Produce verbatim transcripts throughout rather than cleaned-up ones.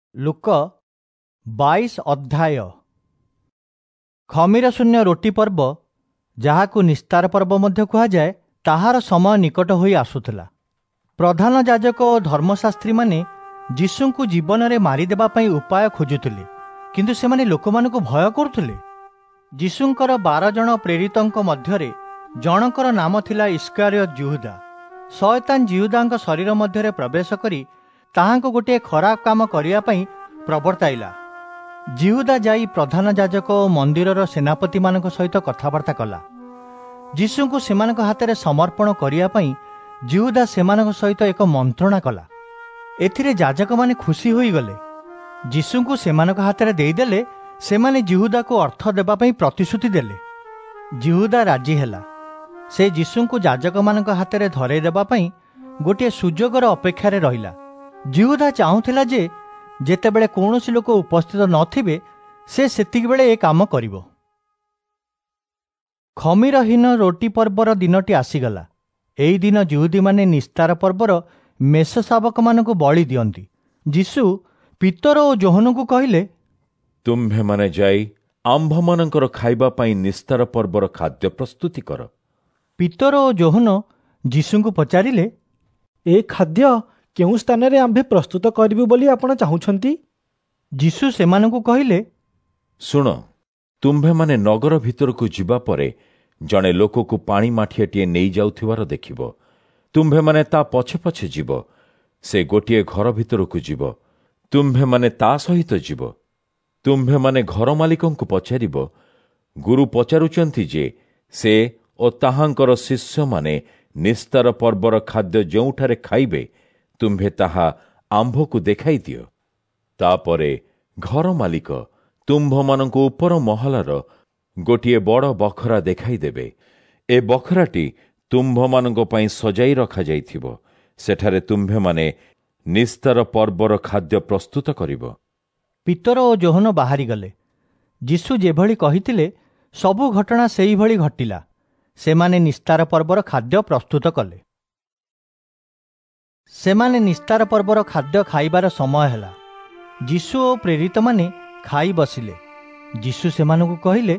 ଲୁକ ବାଇଶ ଅଧ୍ୟାୟ। ଖମିର ଶୂନ୍ୟ ରୋଟି ପର୍ବ, ଯାହାକୁ ନିସ୍ତାର ପର୍ବ ମଧ୍ୟ କୁହାଯାଏ, ତାହାର ସମୟ ନିକଟ ହୋଇ ଆସୁଥିଲା। ପ୍ରଧାନ ଯାଜକ ଓ ଧର୍ମଶାସ୍ତ୍ରୀମାନେ ଯୀଶୁଙ୍କୁ ଜୀବନରେ ମାରିଦେବା ପାଇଁ ଉପାୟ ଖୋଜୁଥିଲେ, କିନ୍ତୁ ସେମାନେ ଲୋକମାନଙ୍କୁ ଭୟ କରୁଥିଲେ। ଯୀଶୁଙ୍କର ବାର ଜଣ ପ୍ରେରିତଙ୍କ ମଧ୍ୟରେ ଜଣଙ୍କର ନାମ ଥିଲା ଇସ୍କାରିୟତ ଯିହୁଦା। ଶୟତାନ ଯିହୁଦାଙ୍କ ଶରୀର ମଧ୍ୟରେ ପ୍ରବେଶ କରି ତାହାଙ୍କୁ ଗୋଟିଏ ଖରାପ କାମ କରିବା ପାଇଁ ପ୍ରବର୍ତ୍ତାଇଲା। ଯିହୁଦା ଯାଇ ପ୍ରଧାନ ଯାଜକ ଓ ମନ୍ଦିରର ସେନାପତିମାନଙ୍କ ସହିତ କଥାବାର୍ତ୍ତା କଲା। ଯୀଶୁଙ୍କୁ ସେମାନଙ୍କ ହାତରେ ସମର୍ପଣ କରିବା ପାଇଁ ଯିହୁଦା ସେମାନଙ୍କ ସହିତ ଏକ ମନ୍ତ୍ରଣା କଲା। ଏଥିରେ ଯାଜକମାନେ ଖୁସି ହୋଇଗଲେ। ଯୀଶୁଙ୍କୁ ସେମାନଙ୍କ ହାତରେ ଦେଇଦେଲେ ସେମାନେ ଯିହୁଦାକୁ ଅର୍ଥ ଦେବା ପାଇଁ ପ୍ରତିଶ୍ରୁତି ଦେଲେ। ଯିହୁଦା ରାଜି ହେଲା। ସେ ଯୀଶୁଙ୍କୁ ଯାଜକମାନଙ୍କ ହାତରେ ଧରେଇ ଦେବା ପାଇଁ ଗୋଟିଏ ସୁଯୋଗର ଅପେକ୍ଷାରେ ରହିଲା। ଯିହୁଦା ଚାହୁଁଥିଲା ଯେ ଯେତେବେଳେ କୌଣସି ଲୋକ ଉପସ୍ଥିତ ନଥିବେ ସେ ସେତିକିବେଳେ ଏ କାମ କରିବ। ଖମିରହୀନ ରୋଟି ପର୍ବର ଦିନଟି ଆସିଗଲା। ଏହି ଦିନ ଯିହୁଦୀମାନେ ନିସ୍ତାର ପର୍ବର ମେଷ ଶାବକମାନଙ୍କୁ ବଳି ଦିଅନ୍ତି। ଯୀଶୁ ପିତର ଓ ଯୋହନଙ୍କୁ କହିଲେ, ତୁମ୍ଭେମାନେ ଯାଇ ଆମ୍ଭମାନଙ୍କର ଖାଇବା ପାଇଁ ନିସ୍ତାର ପର୍ବର ଖାଦ୍ୟ ପ୍ରସ୍ତୁତି କର। ପିତର ଓ ଯୋହନ ଯୀଶୁଙ୍କୁ ପଚାରିଲେ, ଏ ଖାଦ୍ୟ କେଉଁ ସ୍ଥାନରେ ଆମ୍ଭେ ପ୍ରସ୍ତୁତ କରିବୁ ବୋଲି ଆପଣ ଚାହୁଁଛନ୍ତି? ଯୀଶୁ ସେମାନଙ୍କୁ କହିଲେ, ଶୁଣ, ତୁମ୍ଭେମାନେ ନଗର ଭିତରକୁ ଯିବା ପରେ ଜଣେ ଲୋକକୁ ପାଣି ମାଠିଆଟିଏ ନେଇଯାଉଥିବାର ଦେଖିବ। ତୁମ୍ଭେମାନେ ତା ପଛେ ପଛେ ଯିବ। ସେ ଗୋଟିଏ ଘର ଭିତରକୁ ଯିବ। ତୁମ୍ଭେମାନେ ତା ସହିତ ଯିବ। ତୁମ୍ଭେମାନେ ଘର ମାଲିକଙ୍କୁ ପଚାରିବ, ଗୁରୁ ପଚାରୁଛନ୍ତି ଯେ ସେ ଓ ତାହାଙ୍କର ଶିଷ୍ୟମାନେ ନିସ୍ତାର ପର୍ବର ଖାଦ୍ୟ ଯେଉଁଠାରେ ଖାଇବେ ତୁମ୍ଭେ ତାହା ଆମ୍ଭକୁ ଦେଖାଇ ଦିଅ। ତାପରେ ଘର ମାଲିକ ତୁମ୍ଭମାନଙ୍କୁ ଉପର ମହଲାର ଗୋଟିଏ ବଡ଼ ବଖରା ଦେଖାଇ ଦେବେ। ଏ ବଖରାଟି ତୁମ୍ଭମାନଙ୍କ ପାଇଁ ସଜାଇ ରଖାଯାଇଥିବ। ସେଠାରେ ତୁମ୍ଭେମାନେ ନିସ୍ତାର ପର୍ବର ଖାଦ୍ୟ ପ୍ରସ୍ତୁତ କରିବ। ପିତର ଓ ଯୋହନ ବାହାରିଗଲେ। ଯୀଶୁ ଯେଭଳି କହିଥିଲେ ସବୁ ଘଟଣା ସେହିଭଳି ଘଟିଲା। ସେମାନେ ନିସ୍ତାର ପର୍ବର ଖାଦ୍ୟ ପ୍ରସ୍ତୁତ କଲେ। ସେମାନେ ନିସ୍ତାର ପର୍ବର ଖାଦ୍ୟ ଖାଇବାର ସମୟ ହେଲା। ଯୀଶୁ ଓ ପ୍ରେରିତମାନେ ଖାଇ ବସିଲେ। ଯୀଶୁ ସେମାନଙ୍କୁ କହିଲେ,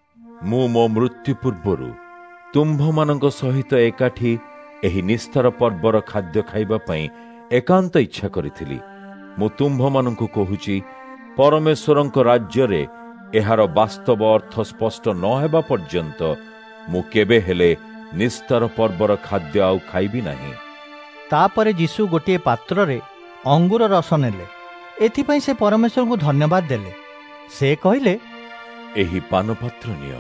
ମୁଁ ମୋ ମୃତ୍ୟୁ ପୂର୍ବରୁ ତୁମ୍ଭମାନଙ୍କ ସହିତ ଏକାଠି ଏହି ନିସ୍ତାର ପର୍ବର ଖାଦ୍ୟ ଖାଇବା ପାଇଁ ଏକାନ୍ତ ଇଚ୍ଛା କରିଥିଲି। ମୁଁ ତୁମ୍ଭମାନଙ୍କୁ କହୁଛି, ପରମେଶ୍ୱରଙ୍କ ରାଜ୍ୟରେ ଏହାର ବାସ୍ତବ ଅର୍ଥ ସ୍ପଷ୍ଟ ନ ହେବା ପର୍ଯ୍ୟନ୍ତ ମୁଁ କେବେ ହେଲେ ନିସ୍ତାର ପର୍ବର ଖାଦ୍ୟ ଆଉ ଖାଇବି ନାହିଁ। ତାପରେ ଯୀଶୁ ଗୋଟିଏ ପାତ୍ରରେ ଅଙ୍ଗୁର ରସ ନେଲେ। ଏଥିପାଇଁ ସେ ପରମେଶ୍ୱରଙ୍କୁ ଧନ୍ୟବାଦ ଦେଲେ। ସେ କହିଲେ, ଏହି ପାନପାତ୍ର ନିଅ,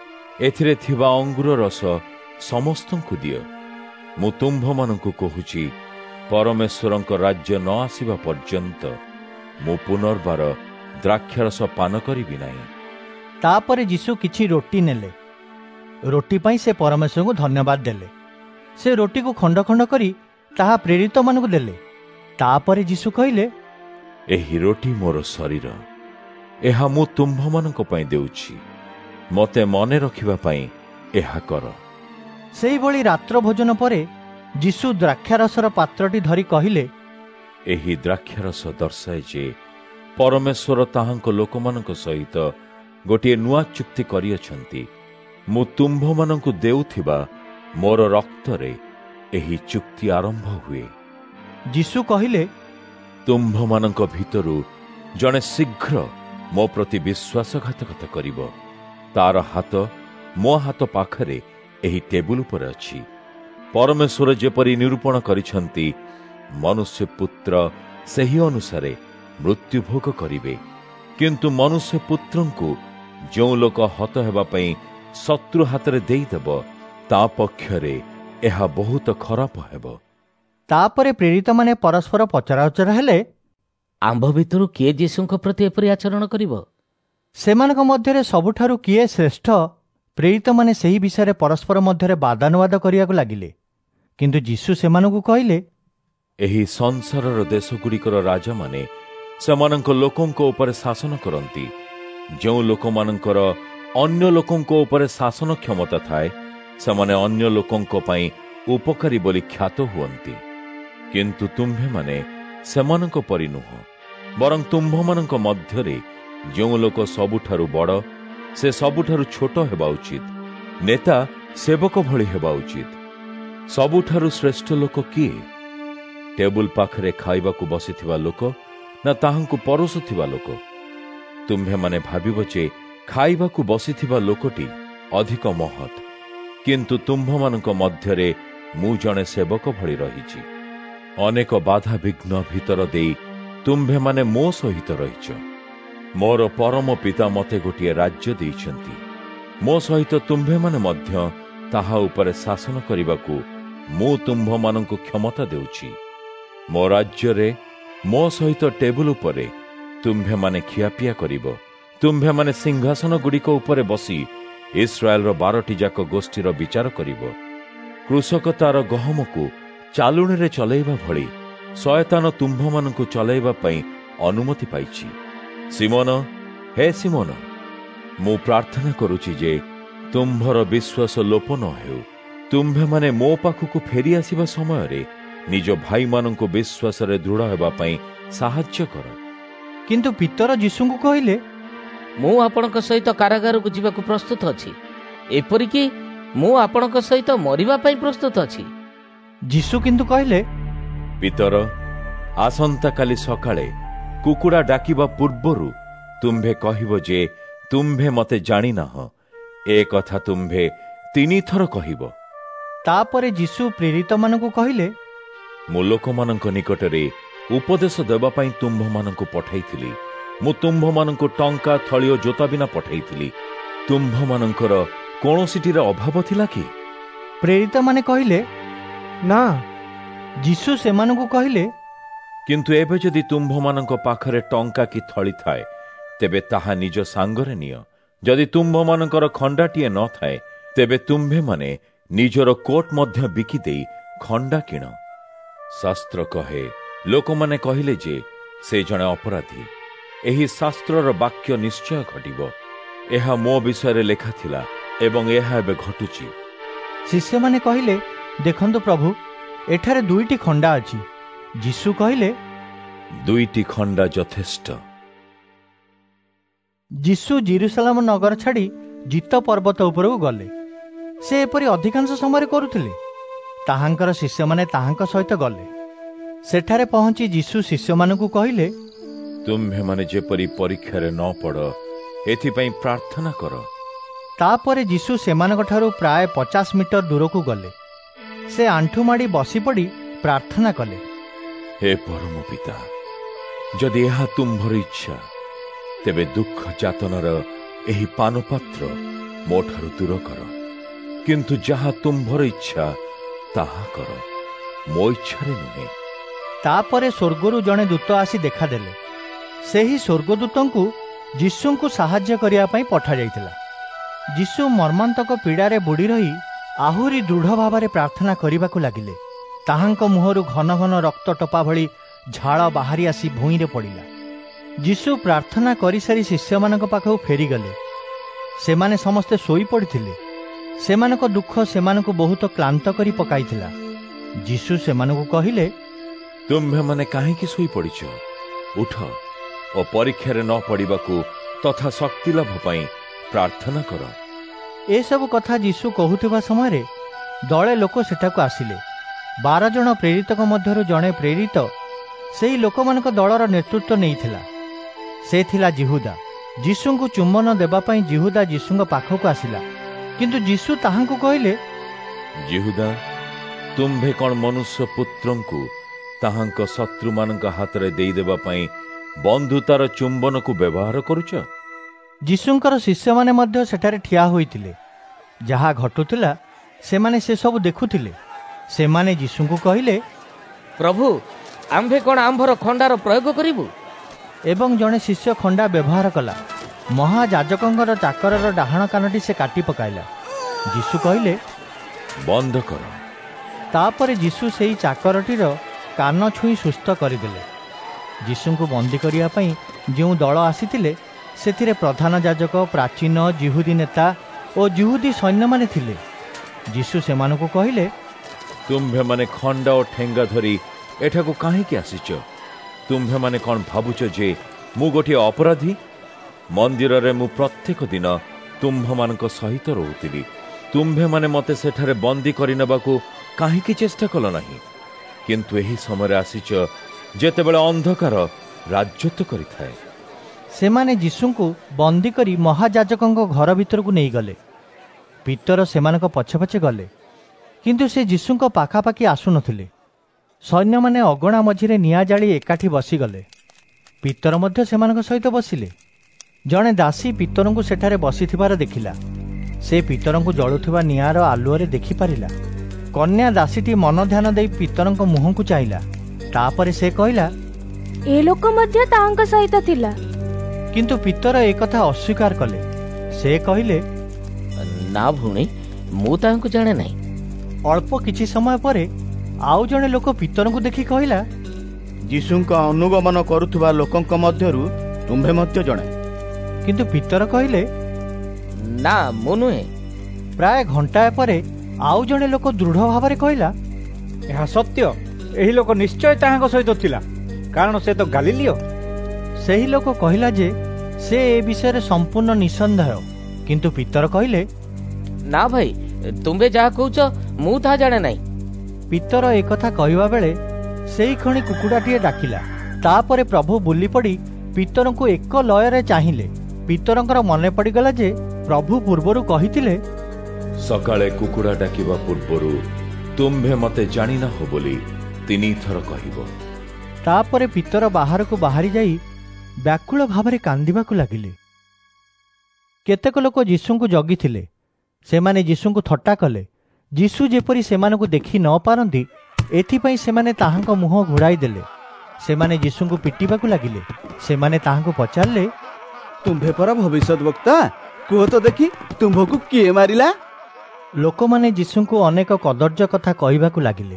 ଏଥିରେ ଥିବା ଅଙ୍ଗୁର ରସ ସମସ୍ତଙ୍କୁ ଦିଅ। ମୁଁ ତୁମ୍ଭମାନଙ୍କୁ କହୁଛି, ପରମେଶ୍ୱରଙ୍କ ରାଜ୍ୟ ନ ଆସିବା ପର୍ଯ୍ୟନ୍ତ ମୁଁ ପୁନର୍ବାର ଦ୍ରାକ୍ଷାରସ ପାନ କରିବି ନାହିଁ। ତାପରେ ଯୀଶୁ କିଛି ରୋଟି ନେଲେ। ରୋଟି ପାଇଁ ସେ ପରମେଶ୍ୱରଙ୍କୁ ଧନ୍ୟବାଦ ଦେଲେ। ସେ ରୋଟିକୁ ଖଣ୍ଡ ଖଣ୍ଡ କରି ତାହା ପ୍ରେରିତମାନଙ୍କୁ ଦେଲେ। ତାପରେ ଯୀଶୁ କହିଲେ, ଏହି ରୋଟି ମୋର ଶରୀର, ଏହା ମୁଁ ତୁମ୍ଭମାନଙ୍କ ପାଇଁ ଦେଉଛି। ମୋତେ ମନେ ରଖିବା ପାଇଁ ଏହା କର। ସେହିଭଳି ରାତ୍ର ଭୋଜନ ପରେ ଯୀଶୁ ଦ୍ରାକ୍ଷାରସର ପାତ୍ରଟି ଧରି କହିଲେ, ଏହି ଦ୍ରାକ୍ଷାରସ ଦର୍ଶାଏ ଯେ ପରମେଶ୍ୱର ତାହାଙ୍କ ଲୋକମାନଙ୍କ ସହିତ ଗୋଟିଏ ନୂଆ ଚୁକ୍ତି କରିଅଛନ୍ତି। ମୁଁ ତୁମ୍ଭମାନଙ୍କୁ ଦେଉଥିବା ମୋର ରକ୍ତରେ ଏହି ଚୁକ୍ତି ଆରମ୍ଭ ହୁଏ। ଯୀଶୁ କହିଲେ, ତୁମ୍ଭମାନଙ୍କ ଭିତରୁ ଜଣେ ଶୀଘ୍ର ମୋ ପ୍ରତି ବିଶ୍ୱାସଘାତକତା କରିବ। ତାର ହାତ ମୋ ହାତ ପାଖରେ ଏହି ଟେବୁଲ ଉପରେ ଅଛି। ପରମେଶ୍ୱର ଯେପରି ନିରୂପଣ କରିଛନ୍ତି, ମନୁଷ୍ୟ ପୁତ୍ର ସେହି ଅନୁସାରେ ମୃତ୍ୟୁ ଭୋଗ କରିବେ। କିନ୍ତୁ ମନୁଷ୍ୟ ପୁତ୍ରଙ୍କୁ ଯେଉଁ ଲୋକ ହତ ହେବା ପାଇଁ ଶତ୍ରୁ ହାତରେ ଦେଇଦେବ, ତା ପକ୍ଷରେ ଏହା ବହୁତ ଖରାପ ହେବ। ତାପରେ ପ୍ରେରିତମାନେ ପରସ୍ପର ପଚରାଉଚରା ହେଲେ, ଆମ୍ଭ ଭିତରୁ କିଏ ଯୀଶୁଙ୍କ ପ୍ରତି ଏପରି ଆଚରଣ କରିବ? ସେମାନଙ୍କ ମଧ୍ୟରେ ସବୁଠାରୁ କିଏ ଶ୍ରେଷ୍ଠ? ପ୍ରେରିତମାନେ ସେହି ବିଷୟରେ ପରସ୍ପର ମଧ୍ୟରେ ବାଦାନୁବାଦ କରିବାକୁ ଲାଗିଲେ। କିନ୍ତୁ ଯୀଶୁ ସେମାନଙ୍କୁ କହିଲେ, ଏହି ସଂସାରର ଦେଶଗୁଡ଼ିକର ରାଜାମାନେ ସେମାନଙ୍କ ଲୋକଙ୍କ ଉପରେ ଶାସନ କରନ୍ତି। ଯେଉଁ ଲୋକମାନଙ୍କର ଅନ୍ୟ ଲୋକଙ୍କ ଉପରେ ଶାସନ କ୍ଷମତା ଥାଏ, ସେମାନେ ଅନ୍ୟ ଲୋକଙ୍କ ପାଇଁ ଉପକାରୀ ବୋଲି ଖ୍ୟାତ ହୁଅନ୍ତି। କିନ୍ତୁ ତୁମ୍ଭେମାନେ ସେମାନଙ୍କ ପରି ନୁହଁ। ବରଂ ତୁମ୍ଭମାନଙ୍କ ମଧ୍ୟରେ ଯେଉଁ ଲୋକ ସବୁଠାରୁ ବଡ଼ ସେ ସବୁଠାରୁ ଛୋଟ ହେବା ଉଚିତ, ନେତା ସେବକ ଭଳି ହେବା ଉଚିତ। ସବୁଠାରୁ ଶ୍ରେଷ୍ଠ ଲୋକ କିଏ? ଟେବୁଲ ପାଖରେ ଖାଇବାକୁ ବସିଥିବା ଲୋକ ନା ତାହାଙ୍କୁ ପରସୁଥିବା ଲୋକ? ତୁମ୍ଭେମାନେ ଭାବିବ ଯେ ଖାଇବାକୁ ବସିଥିବା ଲୋକଟି ଅଧିକ ମହତ୍, କିନ୍ତୁ ତୁମ୍ଭମାନଙ୍କ ମଧ୍ୟରେ ମୁଁ ଜଣେ ସେବକ ଭଳି ରହିଛି। ଅନେକ ବାଧାବିଘ୍ନ ଭିତର ଦେଇ ତୁମ୍ଭେମାନେ ମୋ ସହିତ ରହିଛ। ମୋର ପରମ ପିତା ମୋତେ ଗୋଟିଏ ରାଜ୍ୟ ଦେଇଛନ୍ତି, ମୋ ସହିତ ତୁମ୍ଭେମାନେ ମଧ୍ୟ ତାହା ଉପରେ ଶାସନ କରିବାକୁ ମୁଁ ତୁମ୍ଭମାନଙ୍କୁ କ୍ଷମତା ଦେଉଛି। ମୋ ରାଜ୍ୟରେ ମୋ ସହିତ ଟେବୁଲ ଉପରେ ତୁମ୍ଭେମାନେ ଖିଆପିଆ କରିବ। ତୁମ୍ଭେମାନେ ସିଂହାସନ ଗୁଡ଼ିକ ଉପରେ ବସି ଇସ୍ରାଏଲର ବାରଟି ଯାକ ଗୋଷ୍ଠୀର ବିଚାର କରିବ। କୃଷକ ତାର ଗହମକୁ ଚାଲୁଣିରେ ଚଲେଇବା ଭଳି ଶୟତାନ ତୁମ୍ଭମାନଙ୍କୁ ଚଲେଇବା ପାଇଁ ଅନୁମତି ପାଇଛି। ସିମୋନ, ହେ ସିମୋନ, ମୁଁ ପ୍ରାର୍ଥନା କରୁଛି ଯେ ତୁମ୍ଭର ବିଶ୍ୱାସ ଲୋପ ନ ହେଉ। ତୁମ୍ଭେମାନେ ମୋ ପାଖକୁ ଫେରି ଆସିବା ସମୟରେ ନିଜ ଭାଇମାନଙ୍କୁ ବିଶ୍ୱାସରେ ଦୃଢ଼ ହେବା ପାଇଁ ସାହାଯ୍ୟ କର। କିନ୍ତୁ ପିତର ଯୀଶୁଙ୍କୁ କହିଲେ, ମୁଁ ଆପଣଙ୍କ ସହିତ କାରାଗାରକୁ ଯିବାକୁ ପ୍ରସ୍ତୁତ ଅଛି, ଏପରିକି ମୁଁ ଆପଣଙ୍କ ସହିତ ମରିବା ପାଇଁ ପ୍ରସ୍ତୁତ ଅଛି। ଯୀଶୁ କିନ୍ତୁ କହିଲେ, ପିତର, ଆସନ୍ତାକାଲି ସକାଳେ କୁକୁଡ଼ା ଡାକିବା ପୂର୍ବରୁ ତୁମ୍ଭେ କହିବ ଯେ ତୁମ୍ଭେ ମୋତେ ଜାଣିନାହଁ। ଏ କଥା ତୁମ୍ଭେ ତିନିଥର କହିବ। ତାପରେ ଯୀଶୁ ପ୍ରେରିତମାନଙ୍କୁ କହିଲେ, ମୁଁ ଲୋକମାନଙ୍କ ନିକଟରେ ଉପଦେଶ ଦେବା ପାଇଁ ତୁମ୍ଭମାନଙ୍କୁ ପଠାଇଥିଲି। ମୁଁ ତୁମ୍ଭମାନଙ୍କୁ ଟଙ୍କା, ଥଳି ଓ ଜୋତା ବିନା ପଠାଇଥିଲି। ତୁମ୍ଭମାନଙ୍କର କୌଣସିଟିର ଅଭାବ ଥିଲା କି? ପ୍ରେରିତମାନେ କହିଲେ, ନା। ଯୀଶୁ ସେମାନଙ୍କୁ କହିଲେ, କିନ୍ତୁ ଏବେ ଯଦି ତୁମ୍ଭମାନଙ୍କ ପାଖରେ ଟଙ୍କା କି ଥଳି ଥାଏ, ତେବେ ତାହା ନିଜ ସାଙ୍ଗରେ ନିଅ। ଯଦି ତୁମ୍ଭମାନଙ୍କର ଖଣ୍ଡାଟିଏ ନଥାଏ, ତେବେ ତୁମ୍ଭେମାନେ ନିଜର କୋଟ୍ ମଧ୍ୟ ବିକିଦେଇ ଖଣ୍ଡା କିଣ। ଶାସ୍ତ୍ର କହେ, ଲୋକମାନେ କହିଲେ ଯେ ସେ ଜଣେ ଅପରାଧୀ। ଏହି ଶାସ୍ତ୍ରର ବାକ୍ୟ ନିଶ୍ଚୟ ଘଟିବ। ଏହା ମୋ ବିଷୟରେ ଲେଖା ଥିଲା ଏବଂ ଏହା ଏବେ ଘଟୁଛି। ଶିଷ୍ୟମାନେ କହିଲେ, ଦେଖନ୍ତୁ ପ୍ରଭୁ, ଏଠାରେ ଦୁଇଟି ଖଣ୍ଡା ଅଛି। ଯୀଶୁ କହିଲେ, ଦୁଇଟି ଖଣ୍ଡା ଯଥେଷ୍ଟ। ଯୀଶୁ ଜେରୁସାଲେମ ନଗର ଛାଡ଼ି ଜିତ ପର୍ବତ ଉପରକୁ ଗଲେ। ସେ ଏପରି ଅଧିକାଂଶ ସମୟରେ କରୁଥିଲେ। ତାହାଙ୍କର ଶିଷ୍ୟମାନେ ତାହାଙ୍କ ସହିତ ଗଲେ। ସେଠାରେ ପହଞ୍ଚି ଯୀଶୁ ଶିଷ୍ୟମାନଙ୍କୁ କହିଲେ, ତୁମ୍ଭେମାନେ ଯେପରି ପରୀକ୍ଷାରେ ନ ପଡ଼, ଏଥିପାଇଁ ପ୍ରାର୍ଥନା କର। ତାପରେ ଯୀଶୁ ସେମାନଙ୍କଠାରୁ ପ୍ରାୟ ପଚାଶ ମିଟର ଦୂରକୁ ଗଲେ। ସେ ଆଣ୍ଠୁମାଡ଼ି ବସିପଡ଼ି ପ୍ରାର୍ଥନା କଲେ, ହେ ପରମ ପିତା, ଯଦି ଏହା ତୁମ୍ଭର ଇଚ୍ଛା, ତେବେ ଦୁଃଖ ଯାତନାର ଏହି ପାନପାତ୍ର ମୋଠାରୁ ଦୂର କର। କିନ୍ତୁ ଯାହା ତୁମ୍ଭର ଇଚ୍ଛା ତାହା କର, ମୋ ଇଚ୍ଛାରେ ନୁହେଁ। ତାପରେ ସ୍ୱର୍ଗରୁ ଜଣେ ଦୂତ ଆସି ଦେଖାଦେଲେ। ସେହି ସ୍ୱର୍ଗଦୂତଙ୍କୁ ଯୀଶୁଙ୍କୁ ସାହାଯ୍ୟ କରିବା ପାଇଁ ପଠାଯାଇଥିଲା। ଯୀଶୁ ମର୍ମାନ୍ତକ ପୀଡ଼ାରେ ବୁଡ଼ି ରହି ଆହୁରି ଦୃଢ଼ ଭାବରେ ପ୍ରାର୍ଥନା କରିବାକୁ ଲାଗିଲେ। ତାହାଙ୍କ ମୁହଁରୁ ଘନ ଘନ ରକ୍ତ ଟୋପା ଭଳି ଝାଳ ବାହାରି ଆସି ଭୂଇଁରେ ପଡ଼ିଲା। ଯୀଶୁ ପ୍ରାର୍ଥନା କରିସାରି ଶିଷ୍ୟମାନଙ୍କ ପାଖକୁ ଫେରିଗଲେ। ସେମାନେ ସମସ୍ତେ ଶୋଇପଡ଼ିଥିଲେ। ସେମାନଙ୍କ ଦୁଃଖ ସେମାନଙ୍କୁ ବହୁତ କ୍ଳାନ୍ତ କରି ପକାଇଥିଲା। ଯୀଶୁ ସେମାନଙ୍କୁ କହିଲେ, ତୁମ୍ଭେମାନେ କାହିଁକି ଶୋଇପଡ଼ିଛ? ଉଠ ଓ ପରୀକ୍ଷାରେ ନ ପଡ଼ିବାକୁ ତଥା ଶକ୍ତି ଲାଭ ପାଇଁ ପ୍ରାର୍ଥନା କର। ଏସବୁ କଥା ଯୀଶୁ କହୁଥିବା ସମୟରେ ଦଳେ ଲୋକ ସେଠାକୁ ଆସିଲେ। ବାର ଜଣ ପ୍ରେରିତଙ୍କ ମଧ୍ୟରୁ ଜଣେ ପ୍ରେରିତ ସେହି ଲୋକମାନଙ୍କ ଦଳର ନେତୃତ୍ୱ ନେଇଥିଲା। ସେ ଥିଲା ଜିହୁଦା। ଯୀଶୁଙ୍କୁ ଚୁମ୍ବନ ଦେବା ପାଇଁ ଜିହୁଦା ଯୀଶୁଙ୍କ ପାଖକୁ ଆସିଲା। କିନ୍ତୁ ଯୀଶୁ ତାହାଙ୍କୁ କହିଲେ, ଜିହୁଦା, ତୁମ୍ଭେ କ'ଣ ମନୁଷ୍ୟ ପୁତ୍ରଙ୍କୁ ତାହାଙ୍କ ଶତ୍ରୁମାନଙ୍କ ହାତରେ ଦେଇଦେବା ପାଇଁ ବନ୍ଧୁତାର ଚୁମ୍ବନକୁ ବ୍ୟବହାର କରୁଛ? ଯୀଶୁଙ୍କର ଶିଷ୍ୟମାନେ ମଧ୍ୟ ସେଠାରେ ଠିଆ ହୋଇଥିଲେ। ଯାହା ଘଟୁଥିଲା ସେମାନେ ସେସବୁ ଦେଖୁଥିଲେ। ସେମାନେ ଯୀଶୁଙ୍କୁ କହିଲେ, ପ୍ରଭୁ, ଆମ୍ଭେ କ'ଣ ଆମ୍ଭର ଖଣ୍ଡାର ପ୍ରୟୋଗ କରିବୁ? ଏବଂ ଜଣେ ଶିଷ୍ୟ ଖଣ୍ଡା ବ୍ୟବହାର କଲା। ମହାଯାଜକଙ୍କର ଚାକରର ଡାହାଣ କାନଟି ସେ କାଟି ପକାଇଲା। ଯୀଶୁ କହିଲେ, ବନ୍ଦ କର। ତାପରେ ଯୀଶୁ ସେହି ଚାକରଟିର କାନ ଛୁଇଁ ସୁସ୍ଥ କରିଦେଲେ। ଯୀଶୁଙ୍କୁ ବନ୍ଦୀ କରିବା ପାଇଁ ଯେଉଁ ଦଳ ଆସିଥିଲେ, ସେଥିରେ ପ୍ରଧାନ ଯାଜକ, ପ୍ରାଚୀନ ଜିହୁଦୀ ନେତା ଓ ଜିହୁଦୀ ସୈନ୍ୟମାନେ ଥିଲେ। ଯୀଶୁ ସେମାନଙ୍କୁ କହିଲେ, ତୁମ୍ଭେମାନେ ଖଣ୍ଡା ଓ ଠେଙ୍ଗା ଧରି ଏଠାକୁ କାହିଁକି ଆସିଛ? ତୁମ୍ଭେମାନେ କ'ଣ ଭାବୁଛ ଯେ ମୁଁ ଗୋଟିଏ ଅପରାଧୀ? ମନ୍ଦିରରେ ମୁଁ ପ୍ରତ୍ୟେକ ଦିନ ତୁମ୍ଭମାନଙ୍କ ସହିତ ରହୁଥିଲି। ତୁମ୍ଭେମାନେ ମୋତେ ସେଠାରେ ବନ୍ଦୀ କରିନେବାକୁ କାହିଁକି ଚେଷ୍ଟା କଲ ନାହିଁ? କିନ୍ତୁ ଏହି ସମୟରେ ଆସିଛ ଯେତେବେଳେ ଅନ୍ଧକାର ରାଜତ୍ୱ କରିଥାଏ। ସେମାନେ ଯୀଶୁଙ୍କୁ ବନ୍ଦୀ କରି ମହାଯାଜକଙ୍କ ଘର ଭିତରକୁ ନେଇଗଲେ। ପିତର ସେମାନଙ୍କ ପଛେ ପଛେ ଗଲେ, କିନ୍ତୁ ସେ ଯୀଶୁଙ୍କ ପାଖାପାଖି ଆସୁନଥିଲେ। ସୈନ୍ୟମାନେ ଅଗଣା ମଝିରେ ନିଆଁ ଜାଳି ଏକାଠି ବସିଗଲେ। ପିତର ମଧ୍ୟ ସେମାନଙ୍କ ସହିତ ବସିଲେ। ଜଣେ ଦାସୀ ପିତରଙ୍କୁ ସେଠାରେ ବସିଥିବାର ଦେଖିଲା। ସେ ପିତରଙ୍କୁ ଜଳୁଥିବା ନିଆଁର ଆଲୁଅରେ ଦେଖିପାରିଲା। କନ୍ୟା ଦାସୀଟି ମନ ଧ୍ୟାନ ଦେଇ ପିତରଙ୍କ ମୁହଁକୁ ଚାହିଁଲା। ତାପରେ ସେ କହିଲା, ଏ ଲୋକ ମଧ୍ୟ ତାଙ୍କ ସହିତ ଥିଲା। କିନ୍ତୁ ପିତର ଏକଥା ଅସ୍ୱୀକାର କଲେ। ସେ କହିଲେ, ନା ଭଉଣୀ, ମୁଁ ତାହାଙ୍କୁ ଜାଣେ ନାହିଁ। ଅଳ୍ପ କିଛି ସମୟ ପରେ ଆଉ ଜଣେ ଲୋକ ପିତରଙ୍କୁ ଦେଖି କହିଲା, ଯୀଶୁଙ୍କ ଅନୁଗମନ କରୁଥିବା ଲୋକଙ୍କ ମଧ୍ୟରୁ ତୁମ୍ଭେ ମଧ୍ୟ ଜଣେ। କିନ୍ତୁ ପିତର କହିଲେ, ନା, ମୁଁ ନୁହେଁ। ପ୍ରାୟ ଘଣ୍ଟାଏ ପରେ ଆଉ ଜଣେ ଲୋକ ଦୃଢ଼ ଭାବରେ କହିଲା, ଏହା ସତ୍ୟ, ଏହି ଲୋକ ନିଶ୍ଚୟ ତାହାଙ୍କ ସହିତ ଥିଲା, କାରଣ ସେ ତ ଗାଲିଲୀୟ। ସେହି ଲୋକ କହିଲା ଯେ ସେ ଏ ବିଷୟରେ ସମ୍ପୂର୍ଣ୍ଣ ନିଃସନ୍ଦେହ। କିନ୍ତୁ ପିତର କହିଲେ, ନା ଭାଇ, ତୁମ୍ଭେ ଯାହା କହୁଛ ମୁଁ ତାହା ଜାଣେ ନାହିଁ। ପିତର ଏକଥା କହିବା ବେଳେ ସେଇ କ୍ଷଣି କୁକୁଡ଼ାଟିଏ ଡାକିଲା। ତାପରେ ପ୍ରଭୁ ବୁଲି ପଡ଼ି ପିତରଙ୍କୁ ଏକ ଲୟରେ ଚାହିଁଲେ। ପିତରଙ୍କର ମନେ ପଡ଼ିଗଲା ଯେ ପ୍ରଭୁ ପୂର୍ବରୁ କହିଥିଲେ, ସକାଳେ କୁକୁଡ଼ା ଡାକିବା ପୂର୍ବରୁ ତୁମ୍ଭେ ମୋତେ ଜାଣିନାହଁ ବୋଲି ତିନି ଥର କହିବ। ତାପରେ ପିତର ବାହାରକୁ ବାହାରି ଯାଇ ବ୍ୟାକୁଳ ଭାବରେ କାନ୍ଦିବାକୁ ଲାଗିଲେ। କେତେକ ଲୋକ ଯୀଶୁଙ୍କୁ ଜଗିଥିଲେ। ସେମାନେ ଯୀଶୁଙ୍କୁ ଥଟ୍ଟା କଲେ। ଯୀଶୁ ଯେପରି ସେମାନଙ୍କୁ ଦେଖି ନ ପାରନ୍ତି ଏଥିପାଇଁ ସେମାନେ ତାହାଙ୍କ ମୁହଁ ଘୋଡ଼ାଇ ଦେଲେ। ସେମାନେ ଯୀଶୁଙ୍କୁ ପିଟିବାକୁ ଲାଗିଲେ। ସେମାନେ ତାହାଙ୍କୁ ପଚାରିଲେ, ତୁମ୍ଭେ ପରା ଭବିଷ୍ୟତ ବକ୍ତା, କୁହ ତ ଦେଖି ତୁମ୍ଭକୁ କିଏ ମାରିଲା? ଲୋକମାନେ ଯୀଶୁଙ୍କୁ ଅନେକ କଦର୍ଯ୍ୟ କଥା କହିବାକୁ ଲାଗିଲେ।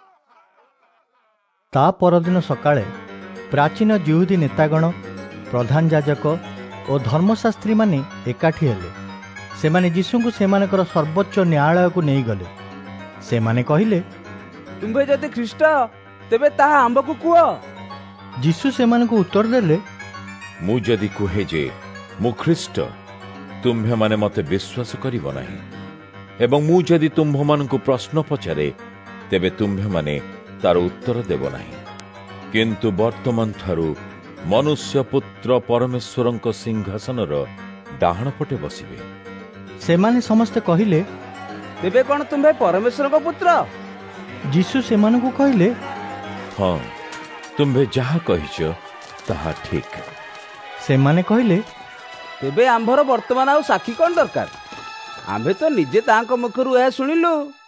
ତା ପରଦିନ ସକାଳେ ପ୍ରାଚୀନ ଯିହୁଦୀ ନେତାଗଣ, ପ୍ରଧାନ ଯାଜକ ଓ ଧର୍ମଶାସ୍ତ୍ରୀମାନେ ଏକାଠି ହେଲେ। ସେମାନେ ଯୀଶୁଙ୍କୁ ସେମାନଙ୍କର ସର୍ବୋଚ୍ଚ ନ୍ୟାୟାଳୟକୁ ନେଇଗଲେ। ସେମାନେ କହିଲେ, ତୁମ୍ଭେ ଯଦି ଖ୍ରୀଷ୍ଟ, ତେବେ ତାହା ଆମ୍ଭକୁ କୁହ। ଯୀଶୁ ସେମାନଙ୍କୁ ଉତ୍ତର ଦେଲେ, ମୁଁ ଯଦି କୁହେ ଯେ ମୁଁ ଖ୍ରୀଷ୍ଟ, ତୁମ୍ଭେମାନେ ମୋତେ ବିଶ୍ୱାସ କରିବ ନାହିଁ। ଏବଂ ମୁଁ ଯଦି ତୁମ୍ଭମାନଙ୍କୁ ପ୍ରଶ୍ନ ପଚାରେ, ତେବେ ତୁମ୍ଭେମାନେ ତାର ଉତ୍ତର ଦେବ ନାହିଁ। କିନ୍ତୁ ବର୍ତ୍ତମାନ ଠାରୁ ମନୁଷ୍ୟ ପୁତ୍ର ପରମେଶ୍ୱରଙ୍କ ସିଂହାସନର ଡାହାଣ ପଟେ ବସିବେ। ସେମାନେ ସମସ୍ତେ କହିଲେ, ତେବେ କ'ଣ ତୁମ୍ଭେ ପରମେଶ୍ୱରଙ୍କ ପୁତ୍ର? ଯୀଶୁ ସେମାନଙ୍କୁ କହିଲେ, ହଁ, ତୁମ୍ଭେ ଯାହା କହିଛ ତାହା ଠିକ୍। ସେମାନେ କହିଲେ, ତେବେ ଆମ୍ଭର ବର୍ତ୍ତମାନ ଆଉ ସାକ୍ଷୀ କ'ଣ ଦରକାର? ଆମ୍ଭେ ତ ନିଜେ ତାଙ୍କ ମୁଖରୁ ଏହା ଶୁଣିଲୁ।